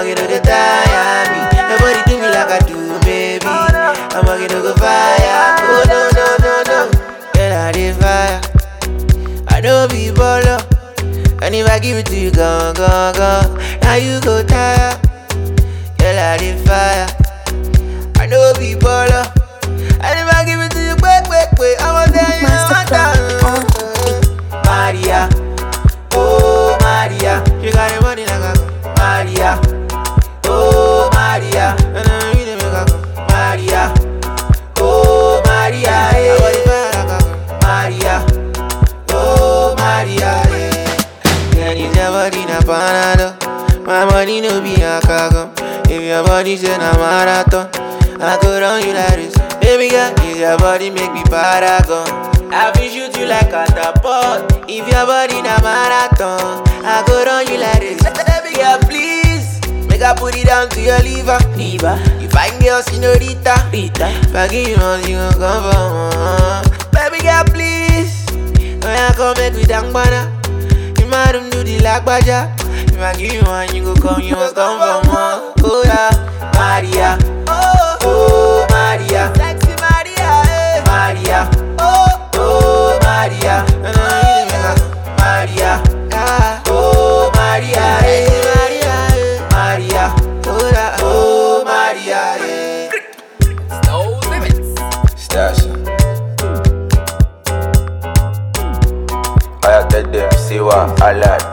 walking to the tire me. Nobody do me like I do, baby. I'm walking to the fire. Oh no, no, no, no. Girl, I did fire. I know be baller. And if I give it to you, go, go, go. Now you go tire. Girl, I did fire. I know be baller. And if I give it to you, quick, quick, quick, I want to tell you one time. Maria, oh Maria, you got the money like I go. Maria, oh Maria, and I really make a go. Maria, oh Maria, I want the fire like I go. Maria, oh Maria, yeah, this your body na panado. My money no be a cargo. If your body say na marathon, I go run you like this. Baby girl, if your body make me paragon, I will shoot you like a catapult. If your body na marathon, I go run you like this. Baby girl, please, make I put it down to your liver. You find girl, señorita. If I give you one, you gon' come for more. Baby girl, please, when I come make me down banana. You might do the like baja. If I give you one, you gon' come, you must come for more. Oh yeah, Maria, oh Maria, sexy Maria, Maria, oh Maria, and I really make a Maria, oh Maria, Maria, oh Maria, No limits. Stasha. I tell them, see what I like.